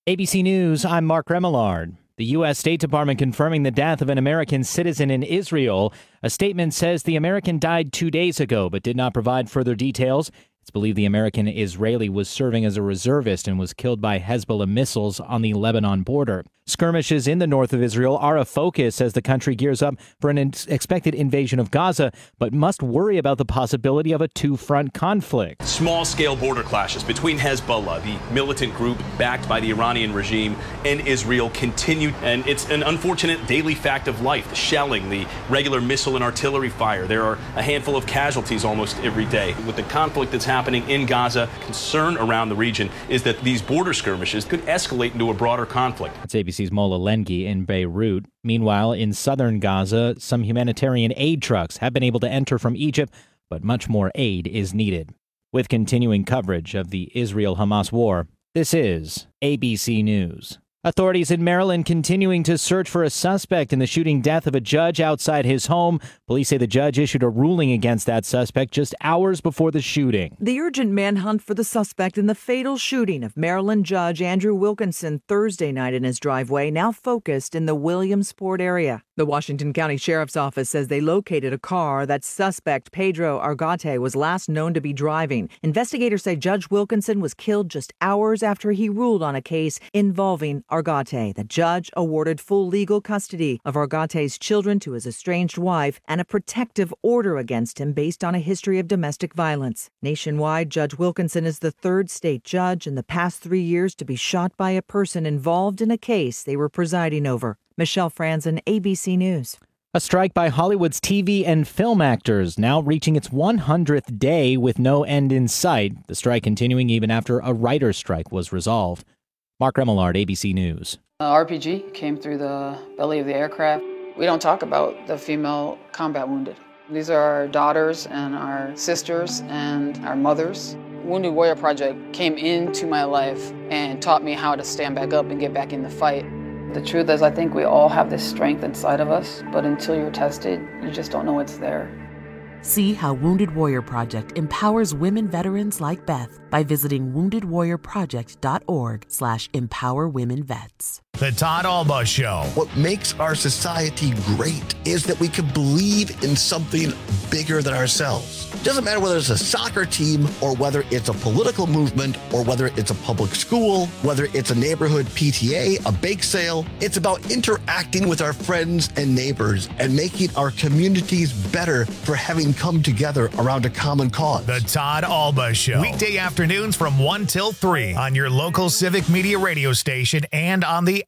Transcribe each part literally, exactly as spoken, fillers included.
A B C News, I'm Mark Remillard. The U S. State Department confirming the death of an American citizen in Israel. A statement says the American died two days ago, but did not provide further details. It's believed the American Israeli was serving as a reservist and was killed by Hezbollah missiles on the Lebanon border. Skirmishes in the north of Israel are a focus as the country gears up for an expected invasion of Gaza, but must worry about the possibility of a two-front conflict. Small-scale border clashes between Hezbollah, the militant group backed by the Iranian regime, and Israel continue, and it's an unfortunate daily fact of life. The shelling, the regular missile and artillery fire. There are a handful of casualties almost every day. With the conflict that's happening in Gaza, concern around the region is that these border skirmishes could escalate into a broader conflict. That's A B C's Mola Lengi in Beirut. Meanwhile, in southern Gaza, some humanitarian aid trucks have been able to enter from Egypt, but much more aid is needed. With continuing coverage of the Israel-Hamas war, this is A B C News. Authorities in Maryland continuing to search for a suspect in the shooting death of a judge outside his home. Police say the judge issued a ruling against that suspect just hours before the shooting. The urgent manhunt for the suspect in the fatal shooting of Maryland Judge Andrew Wilkinson Thursday night in his driveway now focused in the Williamsport area. The Washington County Sheriff's Office says they located a car that suspect Pedro Argate was last known to be driving. Investigators say Judge Wilkinson was killed just hours after he ruled on a case involving Argate. The judge awarded full legal custody of Argate's children to his estranged wife and a protective order against him based on a history of domestic violence. Nationwide, Judge Wilkinson is the third state judge in the past three years to be shot by a person involved in a case they were presiding over. Michelle Franzen, A B C News. A strike by Hollywood's T V and film actors now reaching its one hundredth day with no end in sight. The strike continuing even after a writer's strike was resolved. Mark Remillard, A B C News. Uh, R P G came through the belly of the aircraft. We don't talk about the female combat wounded. These are our daughters and our sisters and our mothers. Wounded Warrior Project came into my life and taught me how to stand back up and get back in the fight. The truth is, I think we all have this strength inside of us, but until you're tested, you just don't know it's there. See how Wounded Warrior Project empowers women veterans like Beth by visiting wounded warrior project dot org slash empower women vets. The Todd Alba Show. What makes our society great is that we can believe in something bigger than ourselves. It doesn't matter whether it's a soccer team or whether it's a political movement or whether it's a public school, whether it's a neighborhood P T A, a bake sale. It's about interacting with our friends and neighbors and making our communities better for having come together around a common cause. The Todd Alba Show. Weekday afternoons from one till three on your local Civic Media radio station and on the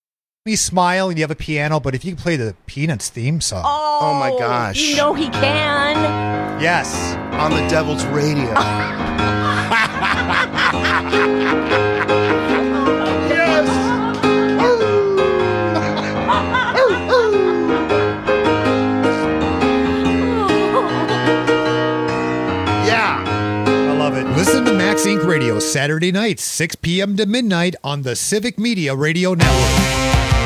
Me smile and you have a piano, but if you can play the Peanuts theme song. Oh, Oh my gosh. You know he can. Yes. On the Devil's Radio. Yes. Yeah. I love it. Listen to Max Inc Radio Saturday nights, six p.m. to midnight on the Civic Media Radio Network.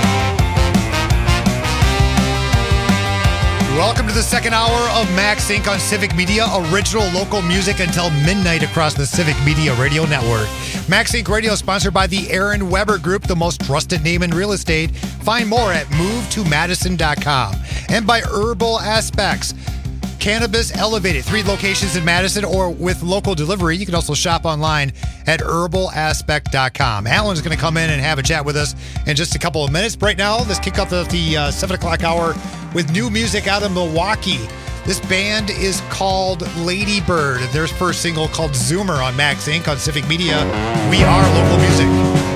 Welcome to the second hour of Max Inc on Civic Media, original local music until midnight across the Civic Media Radio Network. Max Inc Radio is sponsored by the Aaron Weber Group, the most trusted name in real estate. Find more at move to madison dot com. And by Herbal Aspects. Cannabis Elevated, three locations in Madison or with local delivery. You can also shop online at herbal aspect dot com. Alan's going to come in and have a chat with us in just a couple of minutes. Right now, let's kick off the, the uh, seven o'clock hour with new music out of Milwaukee. This band is called Lady Bird. Their first single called Zoomer on Max Inc on Civic Media. We are local music.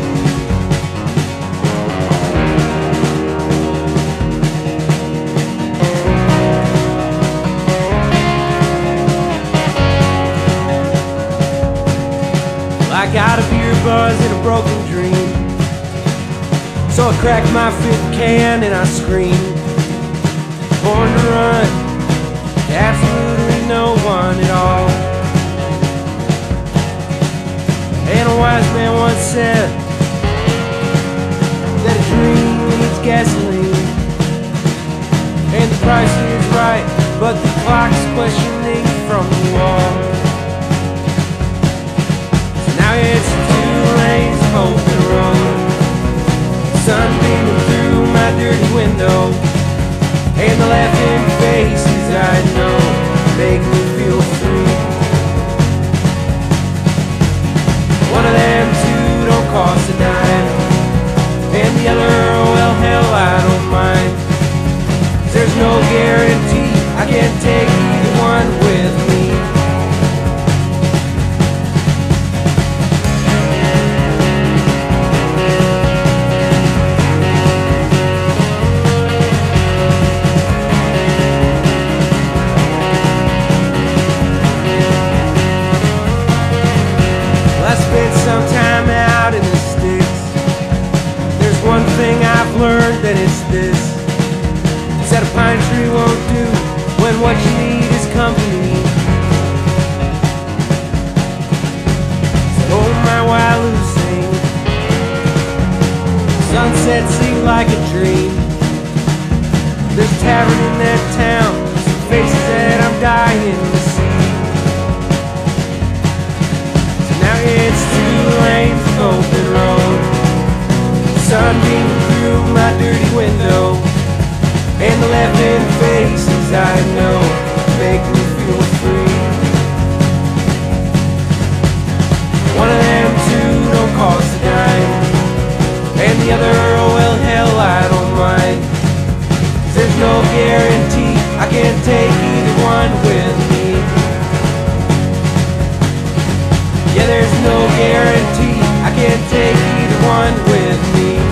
I got a beer buzz and a broken dream, so I cracked my fifth can and I screamed. Born to run, to absolutely no one at all. And a wise man once said that a dream needs gasoline, and the price is right, but the clock's questioning from the wall. Now it's two lanes open road. that seem like a dream. There's a tavern in that town, some faces that I'm dying to see. So now it's two lanes of open road, sun beaming through my dirty window, and the laughing faces I know make me feel free. One of them two don't cost a dime, and the other, oh well, hell, I don't mind. There's no guarantee I can take either one with me. Yeah, there's no guarantee I can take either one with me.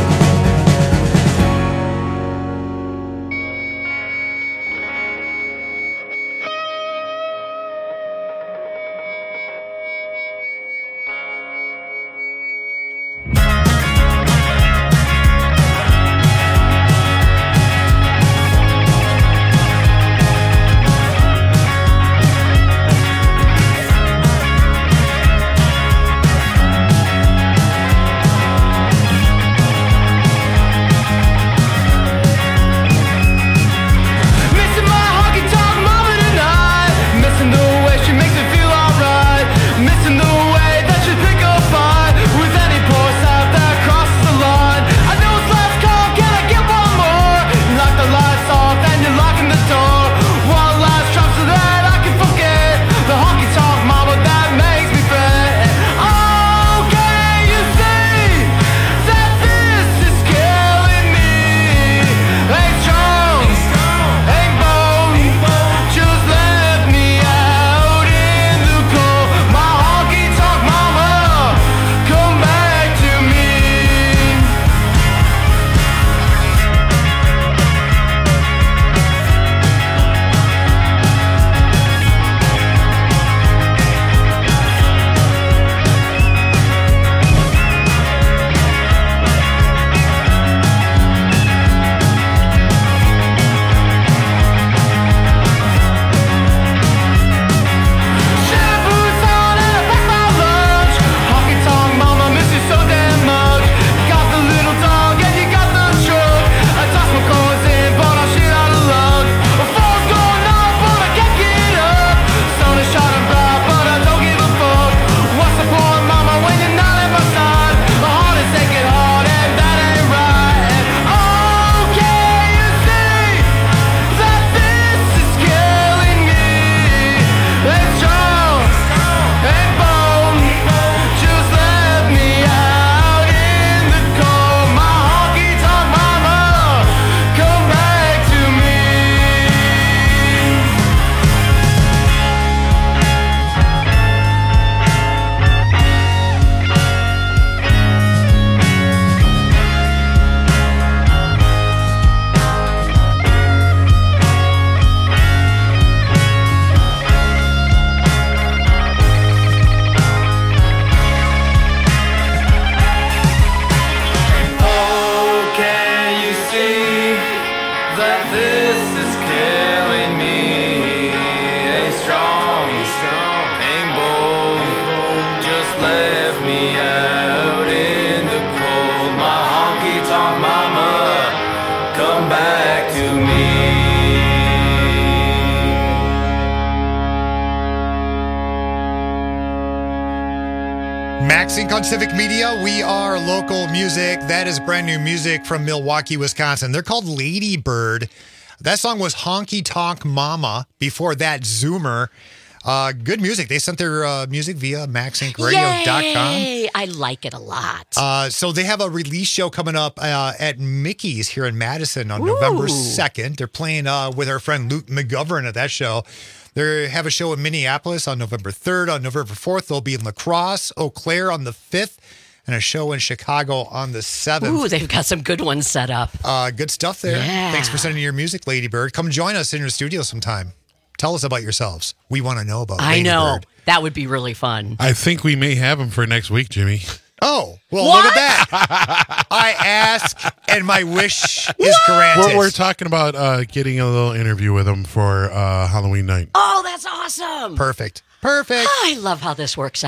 MaxInc on Civic Media. We are local music. That is brand new music from Milwaukee, Wisconsin. They're called Lady Bird. That song was Honky Tonk Mama. Before that, Zoomer. Uh, good music. They sent their uh, music via max inc radio dot com. Yay! I like it a lot. Uh, so they have a release show coming up uh, at Mickey's here in Madison on Ooh. November second. They're playing uh, with our friend Luke McGovern at that show. They have a show in Minneapolis on November third. On November fourth, they'll be in La Crosse, Eau Claire on the fifth, and a show in Chicago on the seventh. Ooh, they've got some good ones set up. Uh, good stuff there. Yeah. Thanks for sending your music, Lady Bird. Come join us in your studio sometime. Tell us about yourselves. We want to know about I Lady know. Bird. That would be really fun. I think we may have him for next week, Jimmy. Oh, well, What? look at that. I ask, and my wish is granted. We're, we're talking about uh, getting a little interview with him for uh, Halloween night. Oh, that's awesome. Perfect. Perfect. I love how this works out.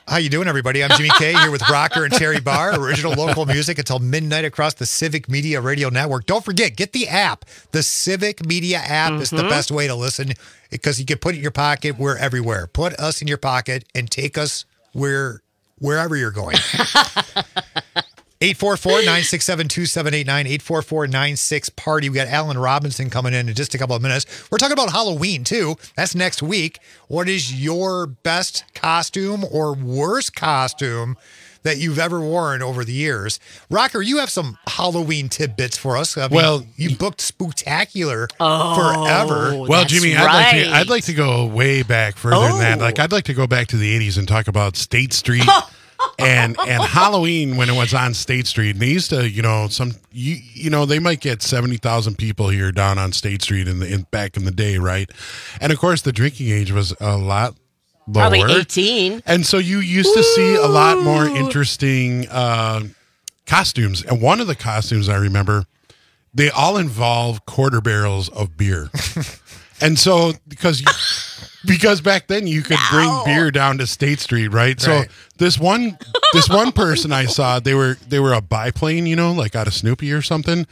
How you doing, everybody? I'm Jimmy K here with Rocker and Terry Barr. Original local music until midnight across the Civic Media Radio Network. Don't forget, get the app. The Civic Media app mm-hmm. is the best way to listen because you can put it in your pocket. We're everywhere. Put us in your pocket and take us where wherever you're going. eight four four, nine six seven, two seven eight nine, eight four four, nine six, party. We got Alan Robinson coming in in just a couple of minutes. We're talking about Halloween, too. That's next week. What is your best costume or worst costume that you've ever worn over the years? Rocker, you have some Halloween tidbits for us. I mean, well, you booked Spooktacular oh, forever. Well, Jimmy, right. I'd like to I'd like to go way back further oh. than that. Like, I'd like to go back to the eighties and talk about State Street. and and Halloween when it was on State Street, and they used to, you know, some you you know they might get seventy thousand people here down on State Street in the in, back in the day, right? And of course, the drinking age was a lot lower, probably eighteen, and so you used to see a lot more interesting uh, costumes. And one of the costumes I remember, they all involve quarter barrels of beer, and so because. You, Because back then you could no. bring beer down to State Street, right? right? So this one, this one person I saw, they were they were a biplane, you know, like out of Snoopy or something,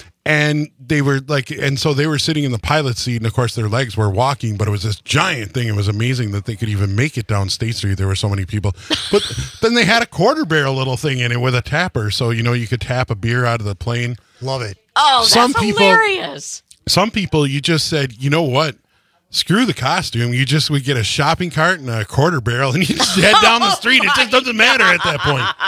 and they were like, and so they were sitting in the pilot seat, and of course their legs were walking, but it was this giant thing. It was amazing that they could even make it down State Street. There were so many people, but then they had a quarter barrel little thing in it with a tapper, so you know you could tap a beer out of the plane. Love it. Oh, that's some people, hilarious. Some people, you just said, you know what? Screw the costume. You just would get a shopping cart and a quarter barrel, and you just head down the street. It just doesn't matter at that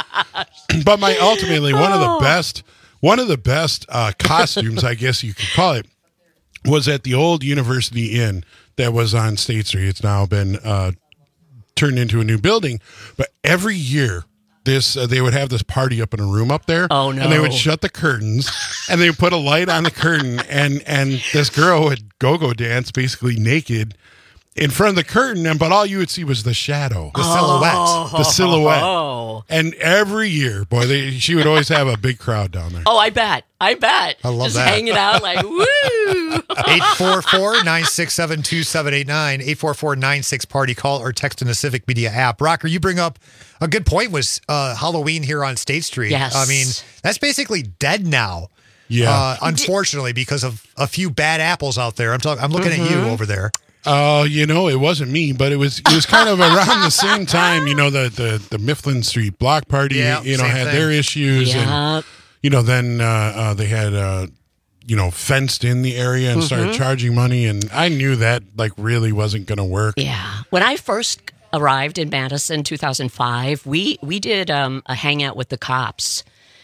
point. But my ultimately one of the best, one of the best uh, costumes, I guess you could call it, was at the old University Inn that was on State Street. It's now been uh, turned into a new building, but every year. This uh, they would have this party up in a room up there. Oh no! And they would shut the curtains, and they would put a light on the curtain, and and this girl would go-go dance basically naked in front of the curtain, and but all you would see was the shadow, the silhouette, oh. the silhouette. Oh. And every year, boy, they, she would always have a big crowd down there. Oh, I bet, I bet. I love Just that. hanging out like woo. eight four four, nine six seven, two seven eight nine, eight four four, nine six, party. Call or text in the Civic Media app. Rocker, you bring up a good point was uh, Halloween here on State Street. Yes. I mean, that's basically dead now. Yeah. Uh, unfortunately, because of a few bad apples out there. I'm talking. I'm looking mm-hmm. at you over there. Oh, uh, you know, it wasn't me, but it was it was kind of around the same time. You know, the the, the Mifflin Street Block Party, yeah, you know, had thing. their issues, yeah. and you know, then uh, uh, they had uh, you know fenced in the area and mm-hmm. started charging money, and I knew that like really wasn't going to work. Yeah, when I first arrived in Madison, two thousand five, we we did um, a hangout with the cops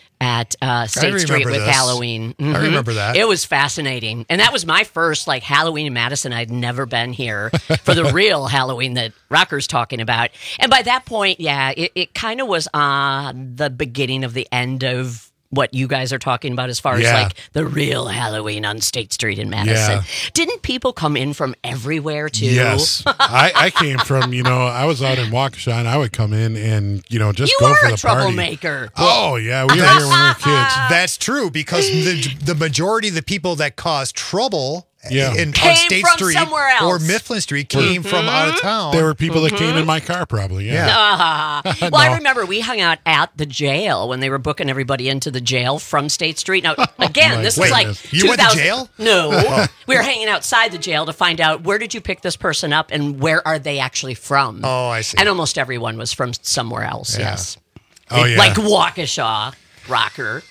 at uh, State Street with this. Halloween. Mm-hmm. I remember that. It was fascinating. And that was my first like Halloween in Madison. I'd never been here for the real Halloween that Rocker's talking about. And by that point, yeah, it, it kind of was on the beginning of the end of what you guys are talking about as far yeah. as like the real Halloween on State Street in Madison. Yeah. Didn't people come in from everywhere too? Yes. I, I came from, you know, I was out in Waukesha, and I would come in and, you know, just you go were for a the troublemaker. party. Oh, yeah. We were here when we were kids. That's true because the, the majority of the people that caused trouble Yeah. in, came on State from Street somewhere else. or Mifflin Street came mm-hmm. from out of town. There were people mm-hmm. that came in my car probably, yeah. yeah. Uh, well, no. I remember we hung out at the jail when they were booking everybody into the jail from State Street. Now, again, oh this Wait, is like you went to jail? No. We were hanging outside the jail to find out where did you pick this person up and where are they actually from. Oh, I see. And almost everyone was from somewhere else, yeah. yes. Oh, yeah. Like Waukesha, Rocker.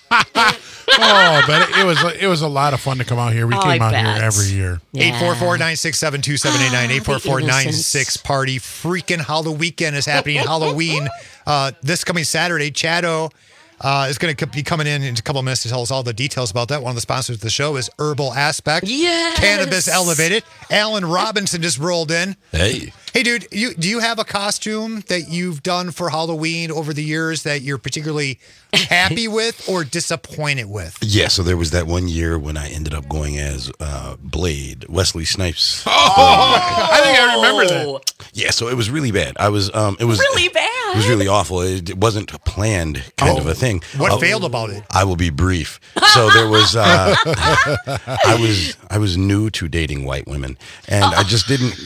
Oh, but it, it was it was a lot of fun to come out here. We oh, came I out bet. here every year. eight four four, nine six seven, two seven eight nine, eight four four, nine six, party. Freaking Halloween weekend is happening. Halloween uh, this coming Saturday. Chado uh, is going to be coming in in a couple of minutes to tell us all the details about that. One of the sponsors of the show is Herbal Aspect. Yes. Cannabis Elevated. Alan Robinson just rolled in. Hey. Hey, dude, you, do you have a costume that you've done for Halloween over the years that you're particularly happy with or disappointed with? Yeah, so there was that one year when I ended up going as uh, Blade, Wesley Snipes. Oh, oh, I think I remember that. Yeah, so it was really bad. I was, um, it was really bad. It was really awful. It, it wasn't a planned kind oh. of a thing. What uh, failed about it? I will be brief. So there was, uh, I was, I was new to dating white women, and I just didn't.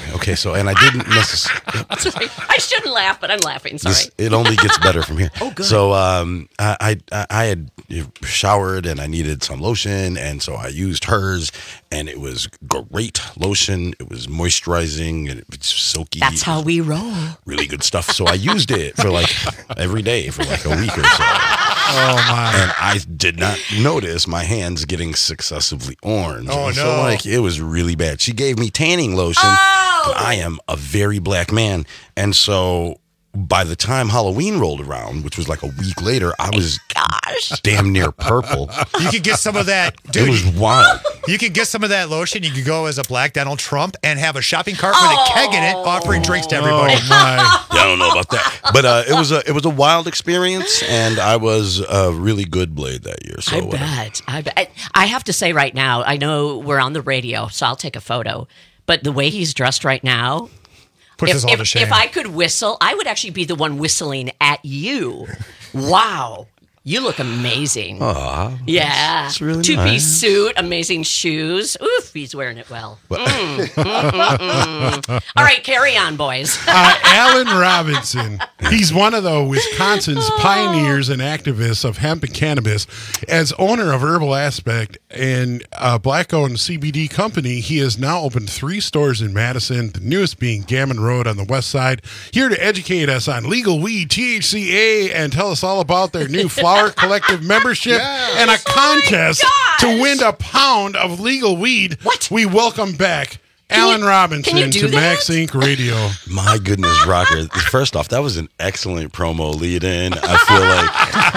Okay, so, and I didn't necessarily... Sorry, I shouldn't laugh, but I'm laughing. Sorry. This, it only gets better from here. Oh, good. So um, I, I I had showered and I needed some lotion, and so I used hers, and it was great lotion. It was moisturizing, and it was silky. That's how we roll. Really good stuff. So I used it for like every day for like a week or so. Oh, my. And I did not notice my hands getting successively orange. Oh, and no. So, like, it was really bad. She gave me tanning lotion. Oh! But I am a very black man. And so by the time Halloween rolled around, which was like a week later, I was Gosh. damn near purple. You could get some of that. Dude, It was wild. you could get some of that lotion. You could go as a black Donald Trump and have a shopping cart with a keg in it, offering drinks to everybody. Oh, my. Yeah, I don't know about that, but uh, it was a it was a wild experience, and I was a really good Blade that year. So I uh, bet. I bet. I have to say right now, I know we're on the radio, so I'll take a photo. But the way he's dressed right now, Puts if, us all if, to shame. if I could whistle, I would actually be the one whistling at you. Wow. You look amazing. Aw, Yeah. that's really Two-piece nice. suit, amazing shoes. Oof, he's wearing it well. Mm, mm, mm, mm. All right, carry on, boys. Uh, Alan Robinson. He's one of the Wisconsin's pioneers and activists of hemp and cannabis. As owner of Herbal Aspect and a black-owned C B D company, he has now opened three stores in Madison, the newest being Gammon Road on the west side. Here to educate us on legal weed, T H C A, and tell us all about their new Flower Collective membership and a contest to win a pound of legal weed. What? We welcome back Alan you- Robinson can you do to that? Max Incorporated. Radio. My goodness, Rocker. First off, that was an excellent promo lead in. I feel like,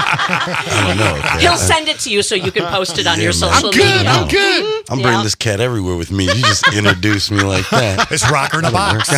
I don't know. Okay? He'll send it to you so you can post it on Yeah, your man. social I'm good. media. I'm good. I'm Yeah. bringing this cat everywhere with me. You just introduced me like that. It's Rocker in a box.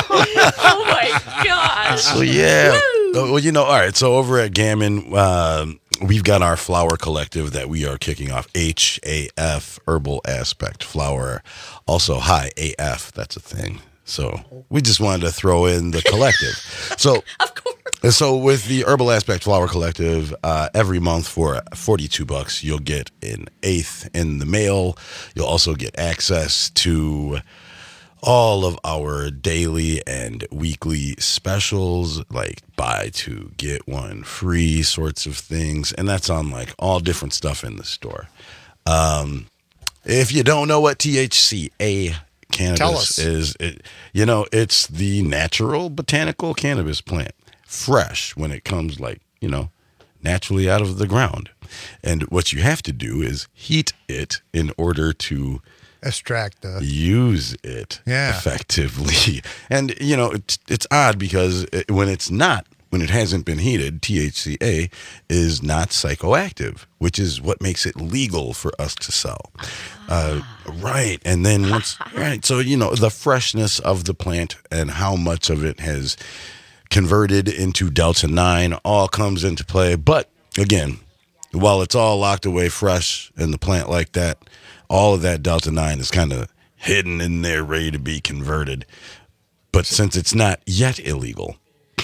Oh my gosh. So, yeah. Woo. Well, you know, all right. So, over at Gammon, um, we've got our flower collective that we are kicking off. H A F, Herbal Aspect Flower. Also, hi, A F. That's a thing. So, we just wanted to throw in the collective. So, Of course. And so with the Herbal Aspect Flower Collective, uh, every month for forty-two bucks, you'll get an eighth in the mail. You'll also get access to all of our daily and weekly specials, like buy two, get one free sorts of things. And that's on like all different stuff in the store. Um, if you don't know what T H C A cannabis Tell us. is, it, you know, it's the natural botanical cannabis plant. Fresh when it comes, like, you know, naturally out of the ground. And what you have to do is heat it in order to Extract the. use it Yeah. effectively. And, you know, it's, it's odd because it, when it's not, when it hasn't been heated, T H C A is not psychoactive, which is what makes it legal for us to sell. Uh, right. And then once, right. So, you know, the freshness of the plant and how much of it has converted into Delta nine all comes into play. But again, while it's all locked away fresh in the plant like that, all of that Delta nine is kind of hidden in there, ready to be converted. But since it's not yet illegal,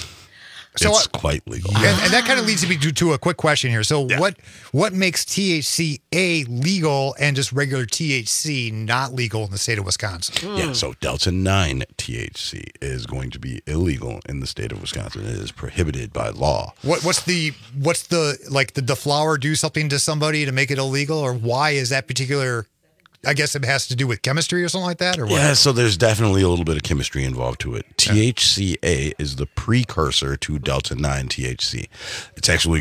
So it's what- quite legal. And, and that kind of leads me to, to a quick question here. So, what what makes T H C A legal and just regular T H C not legal in the state of Wisconsin? Yeah, so Delta nine T H C is going to be illegal in the state of Wisconsin. It is prohibited by law. What what's the what's the like did the flower do something to somebody to make it illegal, or why is that particular? I guess it has to do with chemistry or something like that, or what? Yeah, so there's definitely a little bit of chemistry involved to it. T H C A is the precursor to Delta nine T H C. It's actually,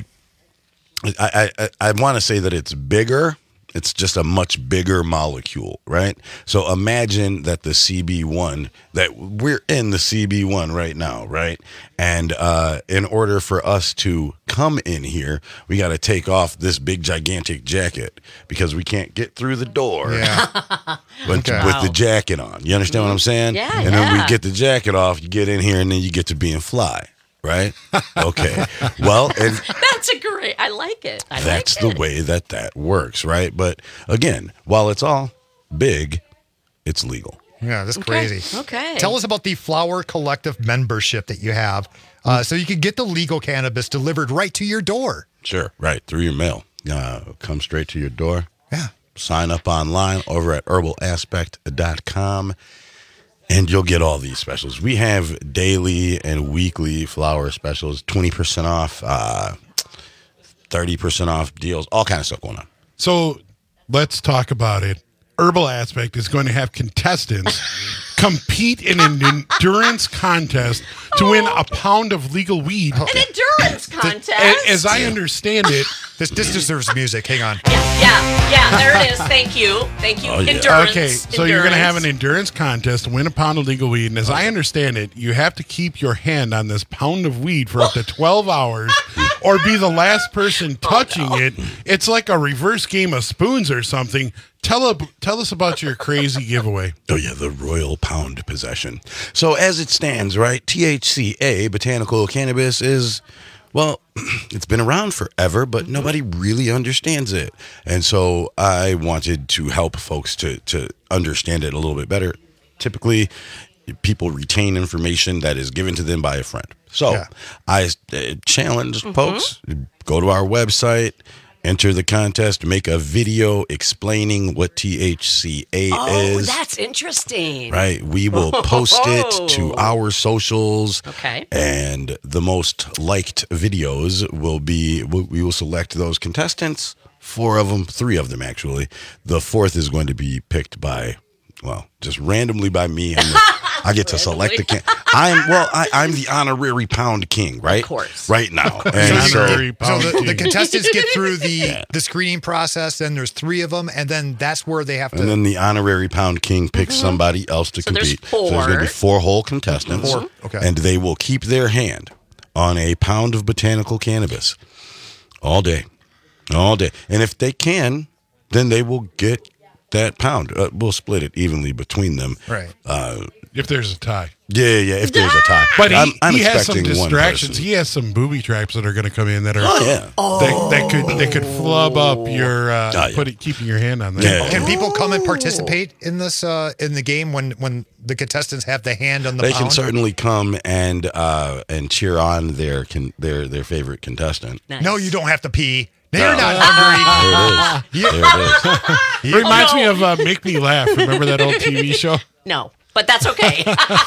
I I, I want to say that it's bigger. It's just a much bigger molecule, right? So imagine that the C B one, that we're in the C B one right now, right? And uh, in order for us to come in here, we got to take off this big gigantic jacket because we can't get through the door Yeah. with, Okay. with the jacket on. You understand what I'm saying? Yeah, And then we yeah. get the jacket off, you get in here, and then you get to being fly, right? Okay. Well, and That's a great. I like it. I that's like the way that that works, right? But again, while it's all big, it's legal. Yeah, that's Okay, crazy. okay. Tell us about the Flower Collective membership that you have, uh, so you can get the legal cannabis delivered right to your door. Sure, right, through your mail. Uh, come straight to your door. Yeah. Sign up online over at herbal aspect dot com. And you'll get all these specials. We have daily and weekly flower specials, twenty percent off, uh, thirty percent off deals, all kind of stuff going on. So let's talk about it. Herbal Aspect is going to have contestants compete in an endurance contest to win a pound of legal weed. An endurance contest? A- As I understand it. This, this deserves music. Hang on. Yeah, yeah, yeah, there it is. Thank you. Thank you. Oh, yeah. Endurance. Okay, so you're going to have an endurance contest to win a pound of legal weed. And as I understand it, you have to keep your hand on this pound of weed for up to twelve hours or be the last person touching oh, no. it. It's like a reverse game of spoons or something. Tell, a, tell us about your crazy giveaway. Oh, yeah, the Royal Pound Possession. So as it stands, right, T H C A, botanical cannabis, is, well, it's been around forever, but nobody really understands it. And so I wanted to help folks to, to understand it a little bit better. Typically, people retain information that is given to them by a friend. So yeah. I uh, challenge mm-hmm. folks, go to our website, enter the contest, make a video explaining what T H C A oh, is. Oh, that's interesting. Right. We will post it to our socials. Okay. And the most liked videos will be, we will select those contestants, four of them, three of them actually. The fourth is going to be picked by, well, just randomly by me. And I get to select the king. I'm well. I, I'm the honorary pound king, right? Of course, right now. Course. And so, so, so the, the contestants get through the yeah. the screening process. Then there's three of them, and then that's where they have to. And then the honorary pound king picks mm-hmm. somebody else to so compete. There's four. So there's going to be four whole contestants, four. Okay. And they will keep their hand on a pound of botanical cannabis all day, all day. And if they can, then they will get that pound. Uh, we'll split it evenly between them. Right. Uh, If there's a tie. Yeah, yeah, if there's a tie. But he, I'm, I'm he has some expecting one distractions. person. He has some booby traps that are going to come in that are Oh, yeah. that, that could that could flub up your uh, Oh, yeah. put it, keeping your hand on there. Yeah. Can people come and participate in this uh, in the game when, when the contestants have the hand on the They pound? can certainly come and uh, and cheer on their con- their their favorite contestant. Nice. No, you don't have to pee. No, No. you're not hungry. There it is. There it is. It reminds Oh, no. me of uh, Make Me Laugh. Remember that old T V show? No, but that's okay.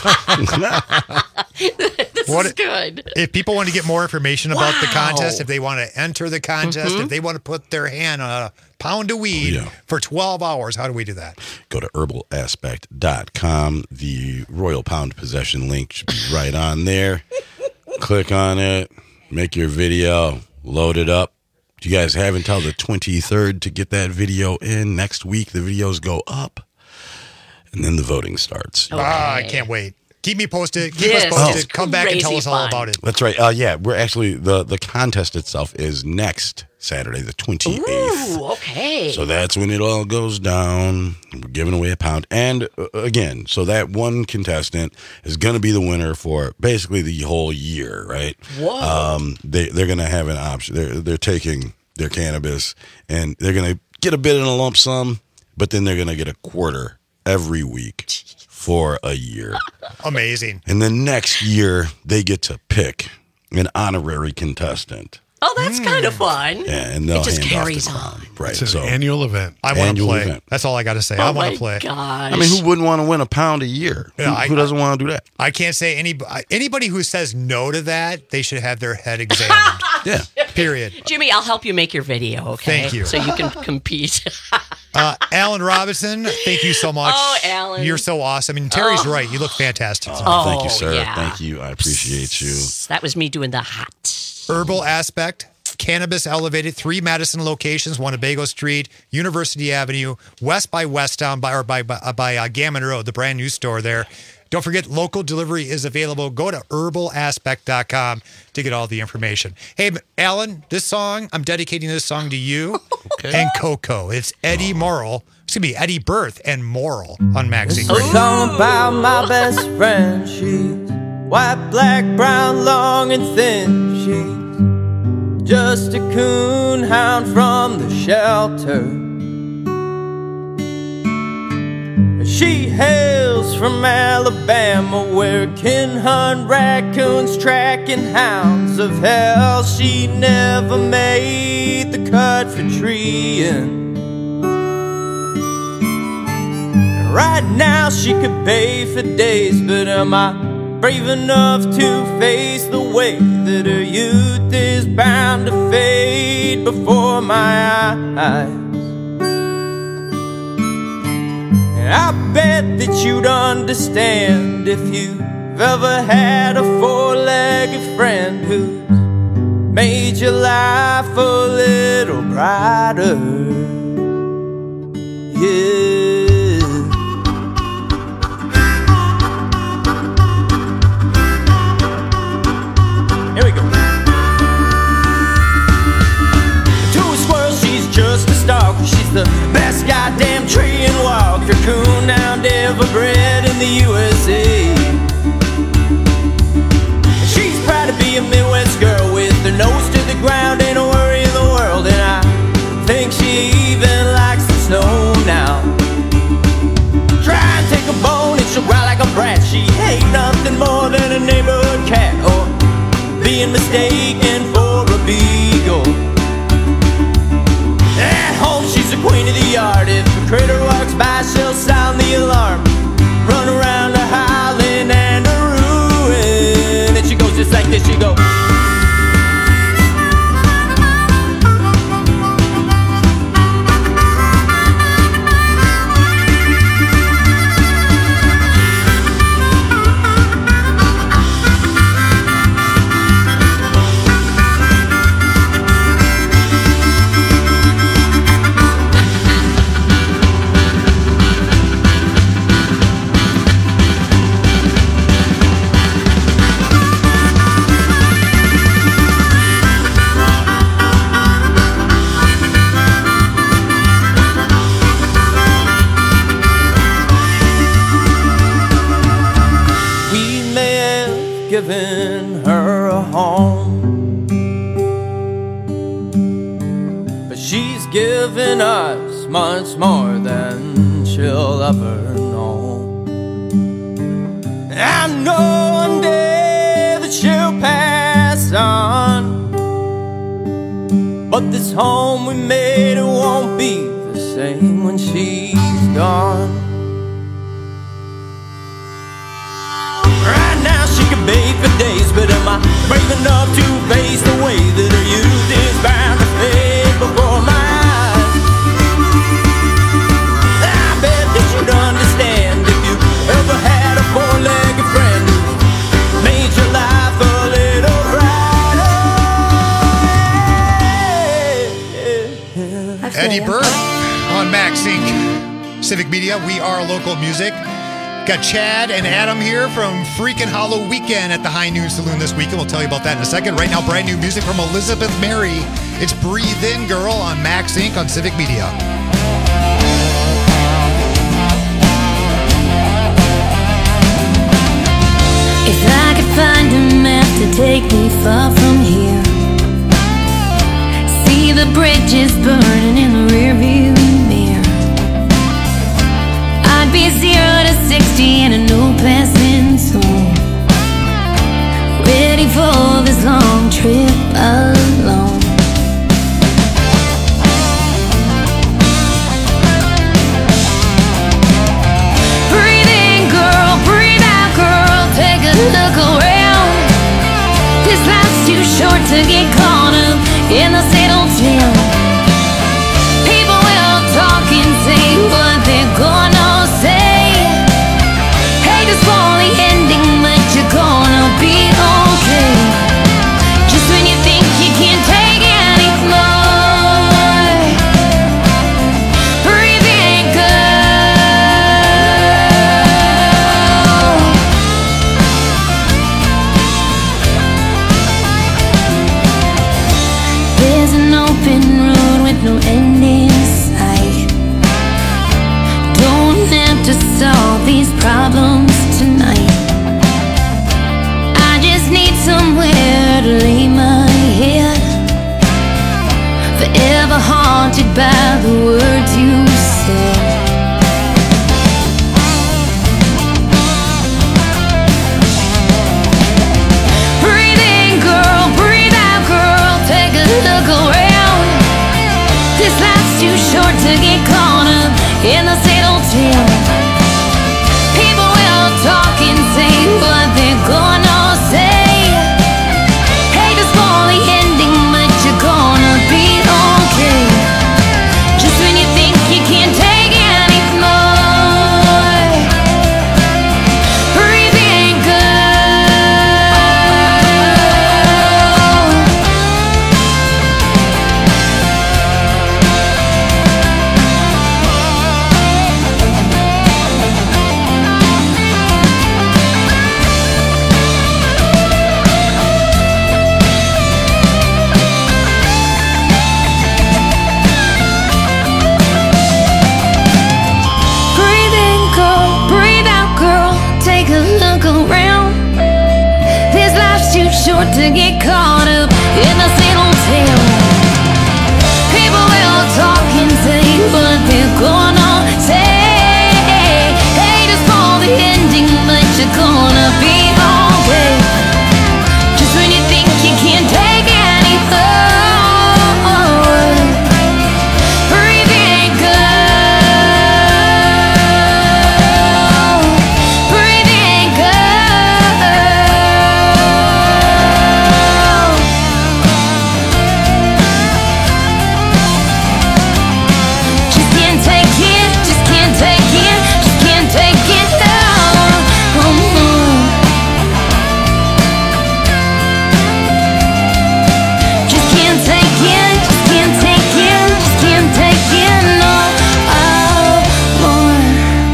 This What- is good. If people want to get more information about the Wow. contest, if they want to enter the contest, Mhm. if they want to put their hand on a pound of weed Yeah. for twelve hours, how do we do that? Go to herbal aspect dot com. The Royal Pound Possession link should be right on there. Click on it. Make your video. Load it up. You guys have until the twenty-third to get that video in. Next week, the videos go up. And then the voting starts. Okay. Ah, I can't wait. Keep me posted. Keep This us posted. is Come back and tell crazy us all fun. about it. That's right. Uh, yeah, we're actually, the, the contest itself is next Saturday, the twenty-eighth. Ooh, okay. So that's when it all goes down. We're giving away a pound. And uh, again, so that one contestant is going to be the winner for basically the whole year, right? Whoa. Um, they, they're going to have an option. They're, they're taking their cannabis and they're going to get a bit in a lump sum, but then they're going to get a quarter every week for a year. Amazing. And then next year, they get to pick an honorary contestant. Oh, that's kind of fun. Yeah, and they'll it just hand carries off the on. crown. Right. It's an so, annual event. I want to Annual play. event. That's all I got to say. Oh I want my to play. gosh. I mean, who wouldn't want to win a pound a year? Yeah, who, I- who doesn't want to do that? I can't say any anybody who says no to that, they should have their head examined. Yeah. Period. Jimmy, I'll help you make your video, okay? Thank you. So you can compete. Uh, Alan Robinson, thank you so much. Oh, Alan. You're so awesome. And Terry's Oh. right. You look fantastic. Oh, thank you, Oh, sir. yeah. Thank you. I appreciate you. That was me doing the hot. Herbal Aspect, Cannabis Elevated, three Madison locations, Winnebago Street, University Avenue, west by Westtown, by, or by, by, uh, by uh, Gammon Road, the brand new store there. Don't forget, local delivery is available. Go to herbal aspect dot com to get all the information. Hey, Alan, this song, I'm dedicating this song to you Okay. and Coco. It's Eddie Morrill. It's going to be Eddie Berth and Morrill on Maxine It's a Radio. song about my best friend. She's white, black, brown, long and thin. She's just a coon hound from the shelter. She hails from Alabama, where can hunt raccoons, tracking hounds of hell. She never made the cut for treeing. Right now she could pay for days, but am I brave enough to face the way that her youth is bound to fade before my eyes? And I bet that you'd understand if you've ever had a four-legged friend who's made your life a little brighter. Yeah. Here we go. To a squirrel, she's just a stalker. She's the best goddamn tree and walker, coon-hound ever bred in the U S A. She's proud to be a Midwest girl with her nose to the ground, ain't a worry in the world, and I think she even likes the snow now. Try and take a bone and she'll growl like a brat. She ain't nothing more than a neighborhood cat, or being mistaken for a beagle. At home she's the queen of the yard. If a critter walks by she'll sound the alarm, run around the howling and a ruin. And she goes just like this, she goes. Given her a home, but she's given us much more than she'll ever know. I know one day that she'll pass on, but this home we made, it won't be the same when she's gone. Babe for days, but am I brave enough to face the way that her youth is bound to fade before my eyes? I bet that you'd understand if you ever had a four-legged friend who made your life a little brighter. Eddie Byrd on MaxSync Civic Media. We are local music. Got Chad and Adam here from Freakin' Hollow Weekend at the High Noon Saloon this weekend. We'll tell you about that in a second. Right now, brand new music from Elizabeth Mary. It's Breathe In Girl on MaxSync on Civic Media. If I could find a map to take me far from here, see the bridges burning in the rearview mirror, I'd be zero to sixty in a no passing zone, ready for this long trip alone. Breathe in, girl, breathe out, girl, take a look around. This life's too short to get caught up in the same old town. People will talk and say what they're gonna say. Hate to spoil the ending, but you're gonna be okay. Just when you think you can't take anymore, breathe in, girl. There's an open road with no end in sight. Don't have to solve these problems tonight. I just need somewhere to lay my head, forever haunted by the words you said. Breathe in, girl, breathe out, girl, take a look around. This life's too short to get caught up in the same old town. short to get caught up in the same old tale. People will talk and say what they're gonna say. Haters for the ending, but you're gonna be okay. Just when you think you can't take any more, breathe in, girl. Breathe in, girl. Just can't take it, just can't take it, just can't take it, no. Just can't take it, just can't take it, just can't take it, no more.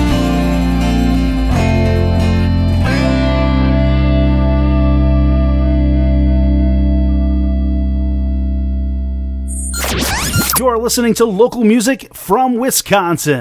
You're listening to local music from Wisconsin.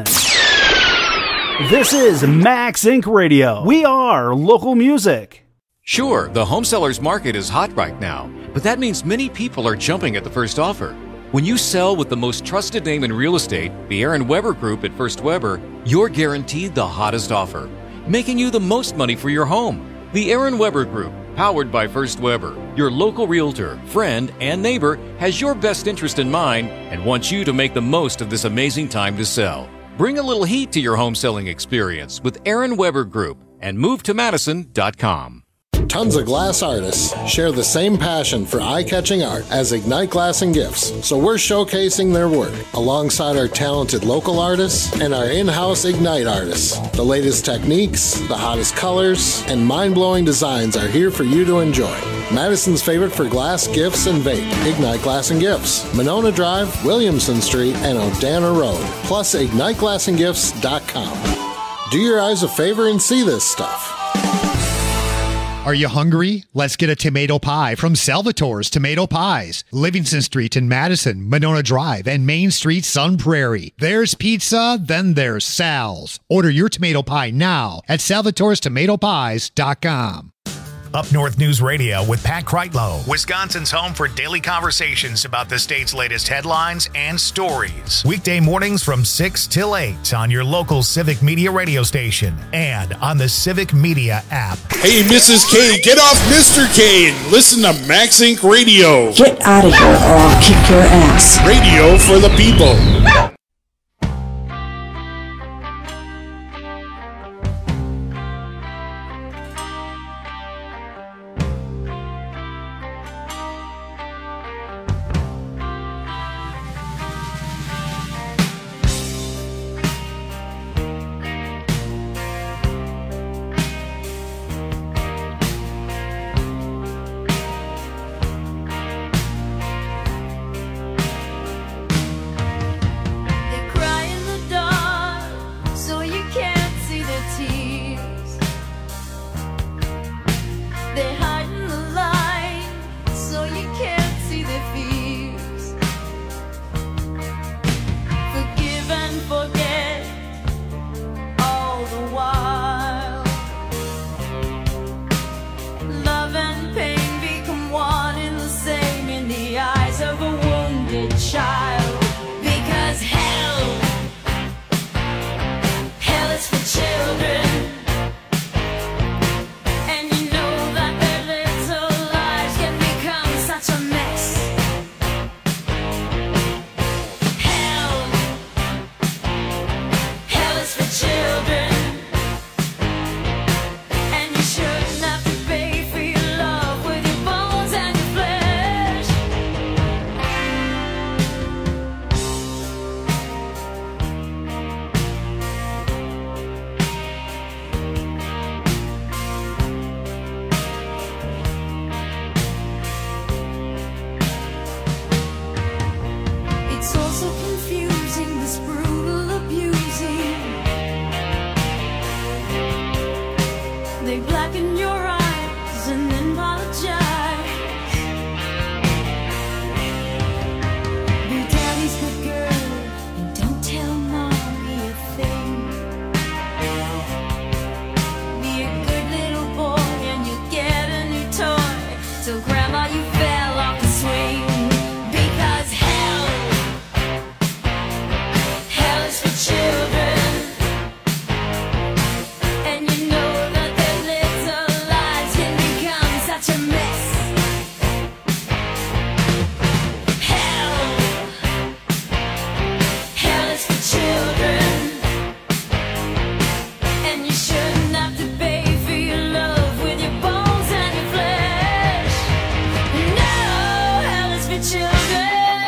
This is Max Inc Radio. We are local music. Sure, the home sellers market is hot right now, but that means many people are jumping at the first offer. When you sell with the most trusted name in real estate, the Aaron Weber Group at First Weber, you're guaranteed the hottest offer, making you the most money for your home. The Aaron Weber Group, powered by First Weber, your local realtor, friend, and neighbor, has your best interest in mind and wants you to make the most of this amazing time to sell. Bring a little heat to your home selling experience with Aaron Weber Group and move to madison dot com. Tons of glass artists share the same passion for eye-catching art as Ignite Glass and Gifts, so we're showcasing their work alongside our talented local artists and our in-house Ignite artists. The latest techniques, the hottest colors, and mind-blowing designs are here for you to enjoy. Madison's favorite for glass, gifts, and vape, Ignite Glass and Gifts, Monona Drive, Williamson Street, and O'Dana Road, plus ignite glass and gifts dot com. Do your eyes a favor and see this stuff. Are you hungry? Let's get a tomato pie from Salvatore's Tomato Pies. Livingston Street in Madison, Monona Drive, and Main Street, Sun Prairie. There's pizza, then there's Sal's. Order your tomato pie now at salvatores tomato pies dot com. Up North News Radio with Pat Kreitlow, Wisconsin's home for daily conversations about the state's latest headlines and stories. Weekday mornings from six till eight on your local Civic Media radio station and on the Civic Media app. Hey, Missus K, get off Mister K and listen to Max Inc Radio. Get out of here or I'll kick your ass. Radio for the people. Children, and you know that they're So grandma, you fell off the swing. Because hell, hell is for children. And you know that their little lives can become such a mess. Hell, hell is for children. And you shouldn't have to pay for your love with your bones and your flesh. No, hell is for children.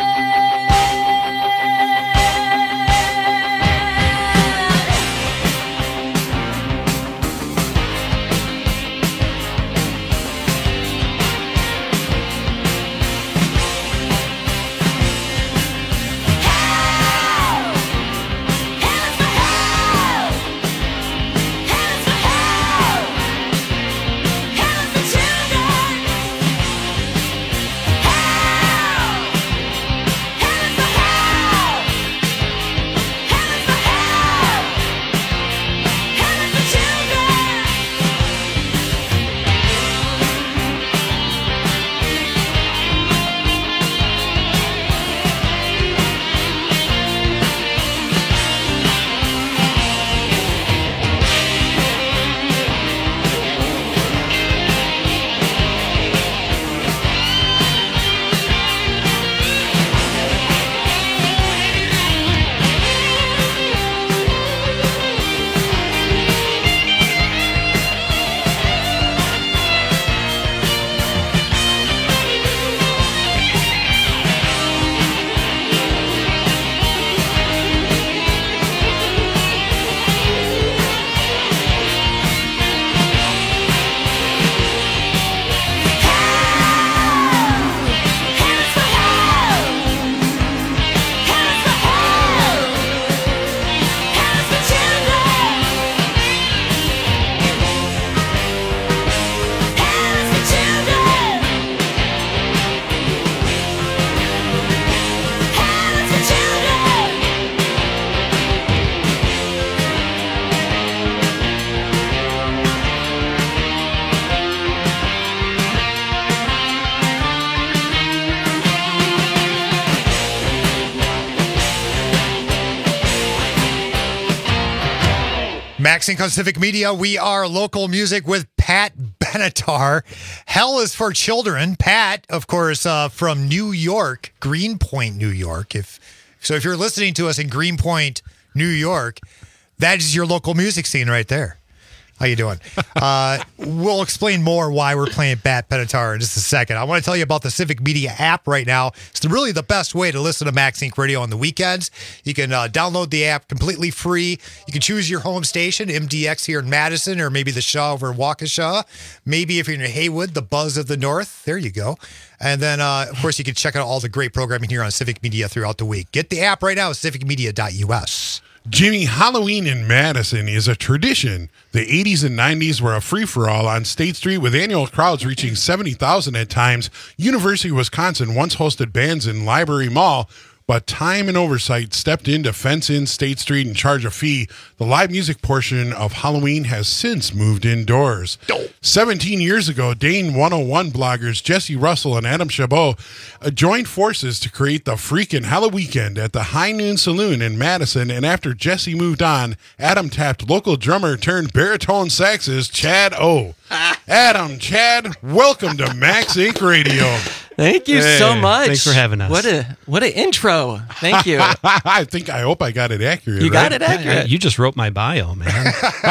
Max Inc on Civic Media. We are local music with Pat Benatar. Hell is for Children. Pat, of course, uh, from New York, Greenpoint, New York. If so, if you're listening to us in Greenpoint, New York, that is your local music scene right there. How you doing? Uh, we'll explain more why we're playing Pat Benatar in just a second. I want to tell you about the Civic Media app right now. It's really the best way to listen to Max Inc Radio on the weekends. You can uh, download the app completely free. You can choose your home station, M D X here in Madison, or maybe the Shaw over in Waukesha. Maybe if you're in Haywood, the Buzz of the North. There you go. And then, uh, of course, you can check out all the great programming here on Civic Media throughout the week. Get the app right now at civic media dot u s. Jimmy, Halloween in Madison is a tradition. The eighties and nineties were a free-for-all on State Street with annual crowds reaching seventy thousand at times. University of Wisconsin once hosted bands in Library Mall, but time and oversight stepped in to fence in State Street and charge a fee. The live music portion of Halloween has since moved indoors. seventeen years ago, Dane one oh one bloggers Jesse Russell and Adam Chabot uh, joined forces to create the Freakin' Halloweekend at the High Noon Saloon in Madison, and after Jesse moved on, Adam tapped local drummer turned baritone saxist Chad O. Adam, Chad, welcome to Max Inc Radio. Thank you Hey, so much. thanks for having us. What a what an intro. Thank you. I think I hope I got it accurate. You got right? it accurate. You just wrote my bio, man.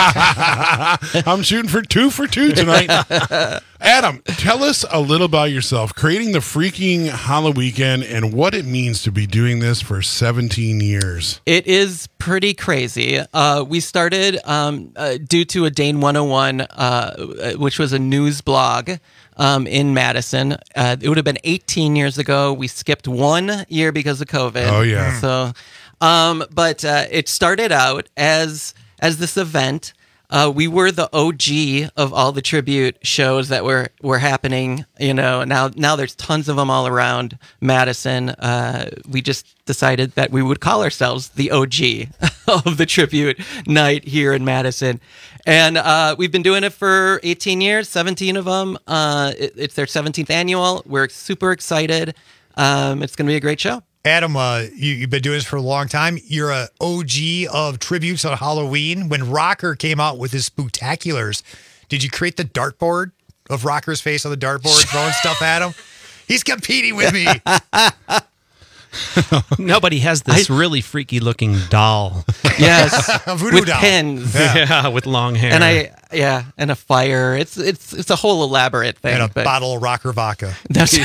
I'm shooting for two for two tonight. Adam, tell us a little about yourself, creating the Freaking Halloweekend and what it means to be doing this for seventeen years. It is pretty crazy. Uh, we started um, uh, due to a Dane one oh one, uh, which was a news blog um, in Madison. Uh, it would have been eighteen years ago. We skipped one year because of COVID. Oh, yeah. So, um, but uh, it started out as as this event. Uh, we were the O G of all the tribute shows that were, were happening. You know, now now there's tons of them all around Madison. Uh, we just decided that we would call ourselves the O G of the tribute night here in Madison. And uh, we've been doing it for eighteen years, seventeen of them. Uh, it, it's their seventeenth annual. We're super excited. Um, it's going to be a great show. Adam, uh, you, you've been doing this for a long time. You're a O G of tributes on Halloween. When Rocker came out with his Spooktaculars, did you create the dartboard of Rocker's face on the dartboard, throwing stuff at him? He's competing with me. Nobody has this I, really freaky looking doll. Yes, Voodoo with doll. pins. Yeah. yeah, with long hair. And I, yeah, and a fire. It's it's it's a whole elaborate thing. And a but bottle of Rocker vodka. That's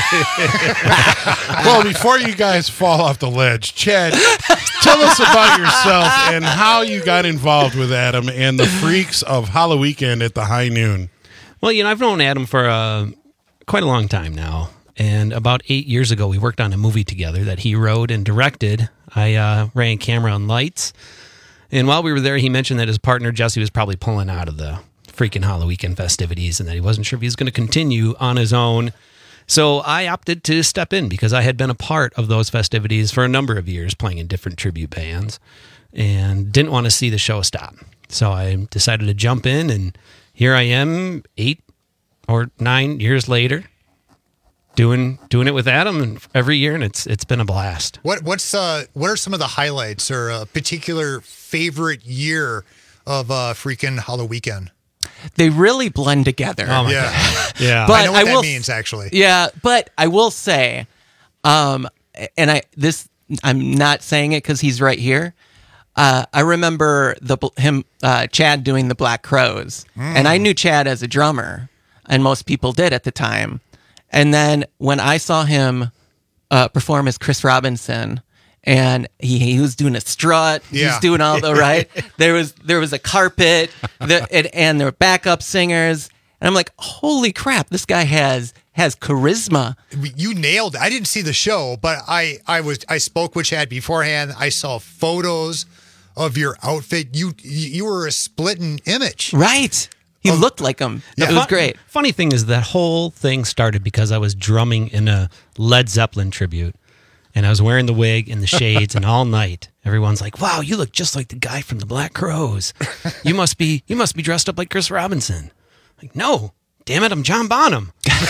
Well, before you guys fall off the ledge, Chad, tell us about yourself and how you got involved with Adam and the freaks of Halloween at the High Noon. Well, you know, I've known Adam for uh, quite a long time now. And about eight years ago, we worked on a movie together that he wrote and directed. I uh, ran camera and lights. And while we were there, he mentioned that his partner, Jesse, was probably pulling out of the freaking Halloween festivities and that he wasn't sure if he was going to continue on his own. So I opted to step in because I had been a part of those festivities for a number of years, playing in different tribute bands, and didn't want to see the show stop. So I decided to jump in, and here I am eight or nine years later. Doing doing it with Adam every year, and it's it's been a blast. What what's uh what are some of the highlights or a particular favorite year of uh freaking Halloween? They really blend together. Oh my yeah. God. Yeah. But I know what I that will, means actually. Yeah, but I will say, um, and I this I'm not saying it because he's right here. Uh, I remember the him uh, Chad doing the Black Crowes, mm. and I knew Chad as a drummer, and most people did at the time. And then when I saw him uh, perform as Chris Robinson, and he, he was doing a strut, he Yeah. was doing all the right. There was there was a carpet, the, and, and there were backup singers, and I'm like, holy crap, this guy has has charisma. You nailed it. I didn't see the show, but I I was I spoke with Chad beforehand. I saw photos of your outfit. You you were a splitting image, right? He oh, looked like him. Yeah. It was great. Funny thing is that whole thing started because I was drumming in a Led Zeppelin tribute, and I was wearing the wig and the shades, and all night everyone's like, "Wow, you look just like the guy from the Black Crowes. You must be you must be dressed up like Chris Robinson." Like, no, damn it, I'm John Bonham.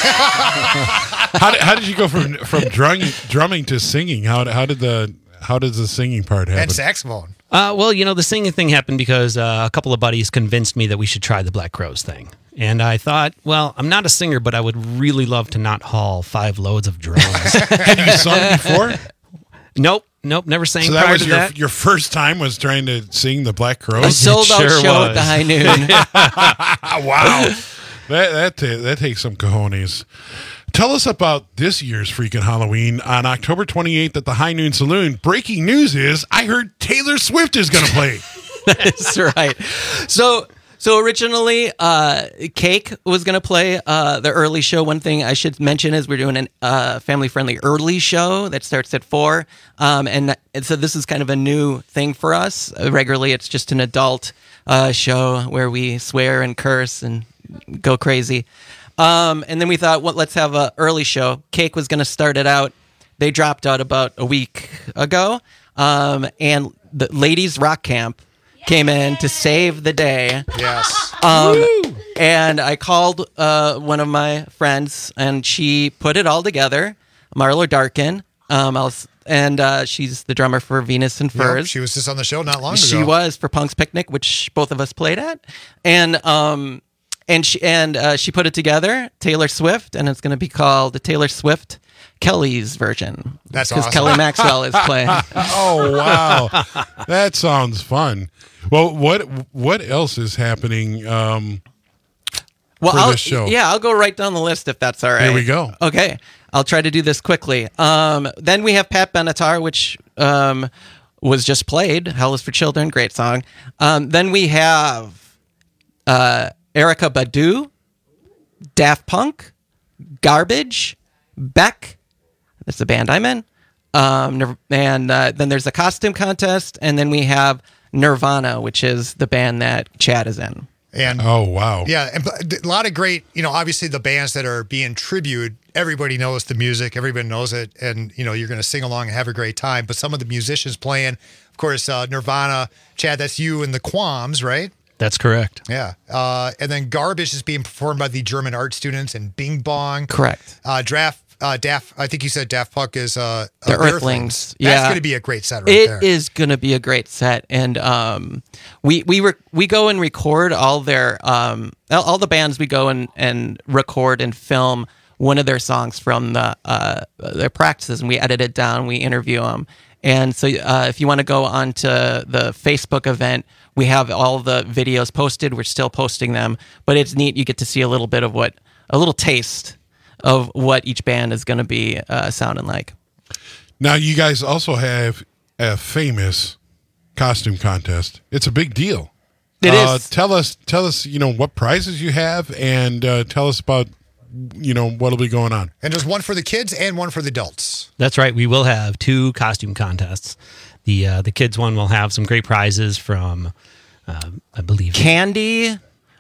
how, did, how did you go from from drumming, drumming to singing? How how did the how does the singing part happen? And saxophone. Uh, well, you know, the singing thing happened because uh, a couple of buddies convinced me that we should try the Black Crowes thing. And I thought, well, I'm not a singer, but I would really love to not haul five loads of drums. Had you sung before? Nope. Nope. Never sang so that prior was to your, that. your first time was trying to sing the Black Crowes? A sold out sure show was. At the High Noon. Wow. That, that, that takes some cojones. Tell us about this year's freaking Halloween on October twenty-eighth at the High Noon Saloon. Breaking news is I heard Taylor Swift is going to play. That's right. So so originally, uh, Cake was going to play uh, the early show. One thing I should mention is we're doing a uh, family-friendly early show that starts at four. Um, and, and so this is kind of a new thing for us. Uh, regularly, it's just an adult uh, show where we swear and curse and go crazy. Um, and then we thought, well, let's have an early show. Cake was going to start it out. They dropped out about a week ago. Um, and the Ladies Rock Camp came in to save the day. Yes. Um, and I called uh, one of my friends, and she put it all together. Marlo Darkin. Um, I was, and uh, she's the drummer for Venus and Furs. Yep, she was just on the show not long ago. She was for Punk's Picnic, which both of us played at. And... Um, And she and uh, she put it together, Taylor Swift, and it's going to be called the Taylor Swift Kelly's version. That's because awesome. Kelly Maxwell is playing. Oh wow, that sounds fun. Well, what what else is happening um, well, for I'll, this show? Yeah, I'll go right down the list if that's all right. Here we go. Okay, I'll try to do this quickly. Um, then we have Pat Benatar, which um, was just played. Hell is for Children, great song. Um, then we have. Uh, Erykah Badu, Daft Punk, Garbage, Beck, that's the band I'm in, um, and uh, then there's a costume contest, and then we have Nirvana, which is the band that Chad is in. And oh wow, yeah, and a lot of great, you know, obviously the bands that are being tribute, everybody knows the music, everybody knows it, and you know you're going to sing along and have a great time. But some of the musicians playing, of course, uh, Nirvana, Chad, that's you and the Qualms, right? That's correct. Yeah. Uh, and then Garbage is being performed by the German art students and Bing Bong. Correct. Uh, Draft, uh, Daft, I think you said Daft Punk is uh, The uh, Earthlings. That's Yeah. going to be a great set right It there. is going to be a great set, and um, we we re- we go and record all their um, all, all the bands. We go and, and record and film one of their songs from the uh, their practices, and we edit it down. We interview them, and so uh, if you want to go onto the Facebook event, we have all the videos posted. We're still posting them, but it's neat. You get to see a little bit of what a little taste of what each band is going to be uh, sounding like. Now, you guys also have a famous costume contest. It's a big deal. It uh, is. Tell us, tell us, you know, what prizes you have, and uh, tell us about, you know, what'll be going on. And there's one for the kids and one for the adults. That's right. We will have two costume contests. The uh, the kids one will have some great prizes from, uh, I believe, candy,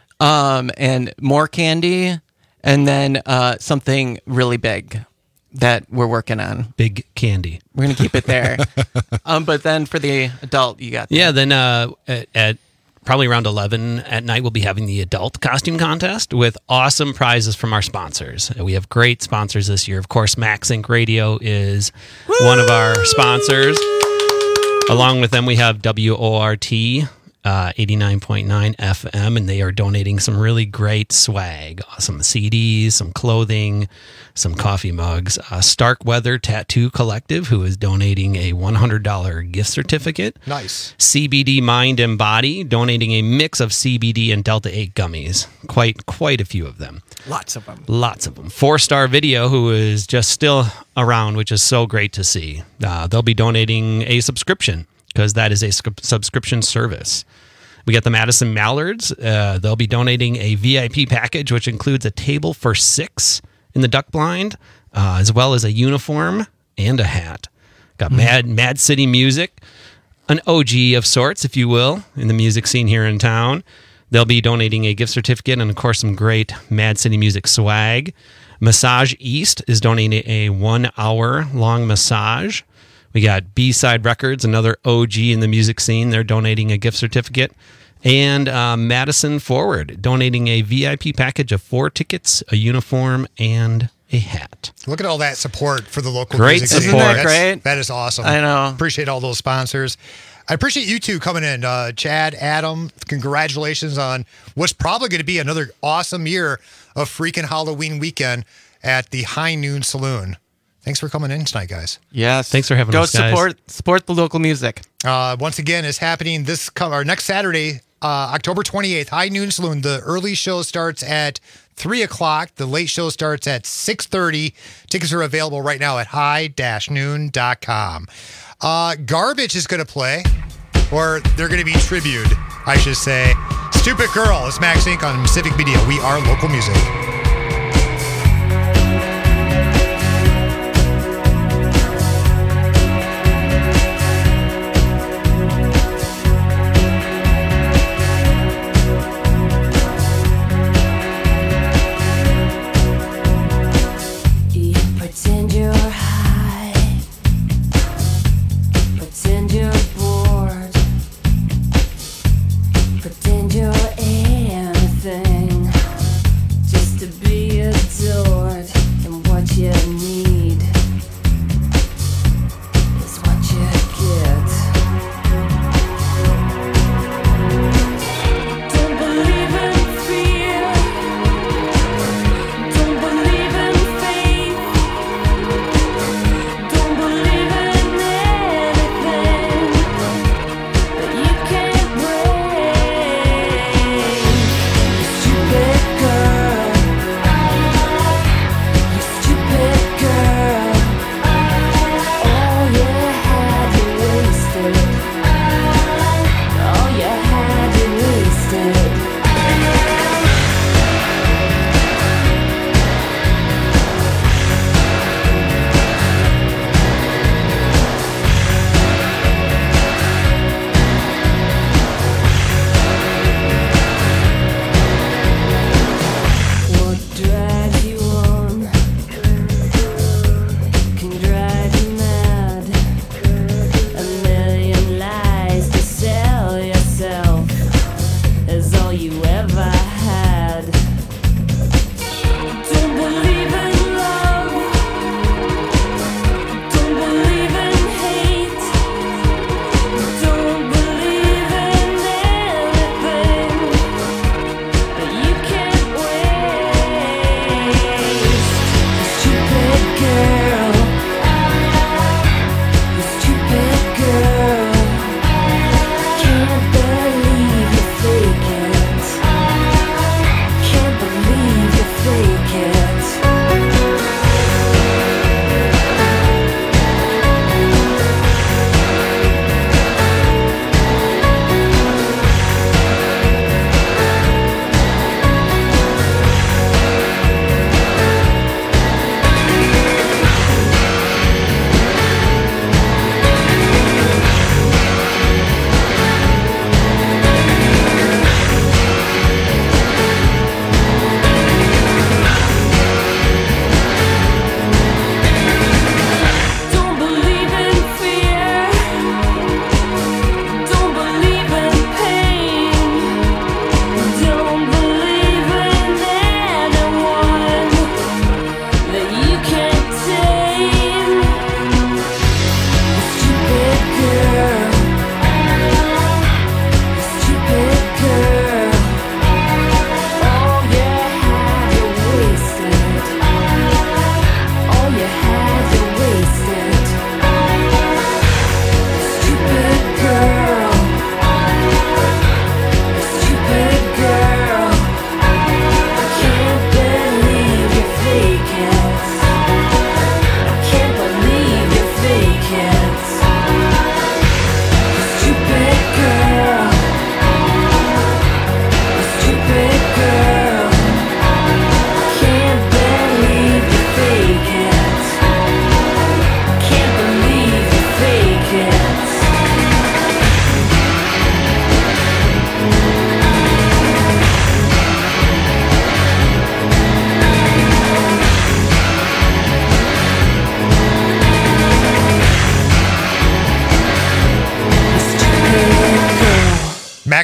um, and more candy, and then uh, something really big that we're working on. Big candy. We're gonna keep it there. um, but then for the adult, you got yeah. Then uh, at, at probably around eleven at night, we'll be having the adult costume contest with awesome prizes from our sponsors. We have great sponsors this year. Of course, Max Inc Radio is Woo! one of our sponsors. Along with them, we have W O R T, uh, eighty-nine point nine F M, and they are donating some really great swag. Some C Ds, some clothing, some coffee mugs. Uh, Stark Weather Tattoo Collective, who is donating a one hundred dollars gift certificate. Nice. C B D Mind and Body, donating a mix of C B D and Delta eight gummies. Quite, quite a few of them. Lots of them. Lots of them. Four Star Video, who is just still around, which is so great to see. Uh, they'll be donating a subscription because that is a sc- subscription service. We got the Madison Mallards. Uh, they'll be donating a V I P package, which includes a table for six in the duck blind, uh, as well as a uniform and a hat. Got mm. Mad Mad City Music, an O G of sorts, if you will, in the music scene here in town. They'll be donating a gift certificate and, of course, some great Mad City Music swag. Massage East is donating a one-hour-long massage. We got B-Side Records, another O G in the music scene. They're donating a gift certificate. And uh, Madison Forward, donating a V I P package of four tickets, a uniform, and a hat. Look at all that support for the local Great music support. scene. Isn't that great? That is awesome. I know. Appreciate all those sponsors. I appreciate you two coming in. Uh, Chad, Adam, congratulations on what's probably going to be another awesome year of freaking Halloween weekend at the High Noon Saloon. Thanks for coming in tonight, guys. Yes. Thanks for having Go us, guys. support support the local music. Uh, once again, it's happening this co- or next Saturday, uh, October twenty-eighth, High Noon Saloon. The early show starts at three o'clock. The late show starts at six thirty. Tickets are available right now at high dash noon dot com. Uh, Garbage is going to play, or they're going to be tributed, I should say. Stupid Girl is Max Inc on Civic Media. We are local music. Pretend you're high. Pretend you're bored. Pretend you're anything just to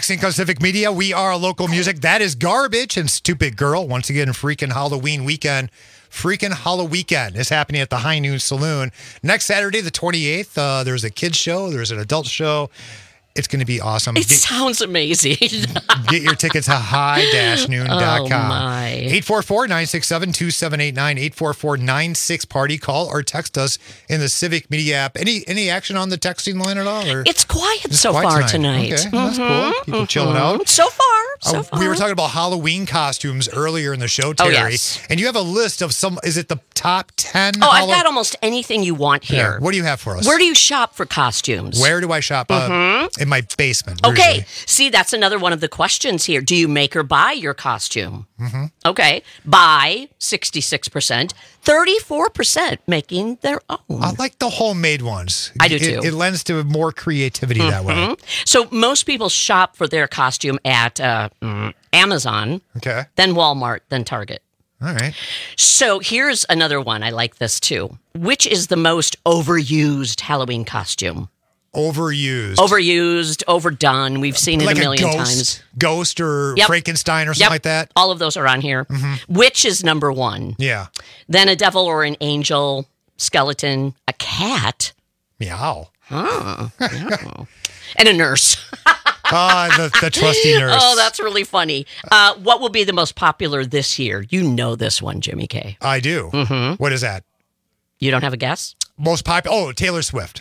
MaxInc on Civic Media. We are local music. That is Garbage and Stupid Girl. Once again, freaking Halloween weekend. Freaking Halloween weekend is happening at the High Noon Saloon. Next Saturday, the twenty-eighth, uh, there's a kids show. There's an adult show. It's going to be awesome. It Get- sounds amazing. Get your tickets at high dash noon dot com. Oh, my. eight four four, nine six seven, two seven eight nine, eight four four, nine six party. Call or text us in the Civic Media app. Any any action on the texting line at all? Or It's quiet It's so quiet far tonight. tonight. Okay, well, that's cool. People chilling out. So far, so Uh, far. we were talking about Halloween costumes earlier in the show, Oh, Terry. yes. And you have a list of some, is it the top ten? Oh, I've Hallow- got almost anything you want here. Yeah, what do you have for us? Where do you shop for costumes? Where do I shop? Uh, Mhm. In my basement. Okay, usually. see, that's another one of the questions here. Do you make or buy your costume? Mm-hmm. Okay, buy, sixty-six percent, thirty-four percent making their own. I like the homemade ones. I do It- too. It, lends to more creativity that way. Mhm. So most people shop for their costume at uh, mm, Amazon, Okay. then Walmart, then Target. All right. So here's another one. I like this too. Which is the most overused Halloween costume? Overused. Overused, overdone. We've seen it Like a million ghost, times. Ghost or Yep. Frankenstein or something Yep. like that. All of those are on here. Which is number one? Yeah. Then a devil or an angel, skeleton, a cat. Meow. Huh. Meow. And a nurse. Ah, the, the trusty nurse. Oh, that's really funny. Uh, what will be the most popular this year? You know this one, Jimmy K. I do. Mm-hmm. What is that? You don't have a guess? Most popular. Oh, Taylor Swift.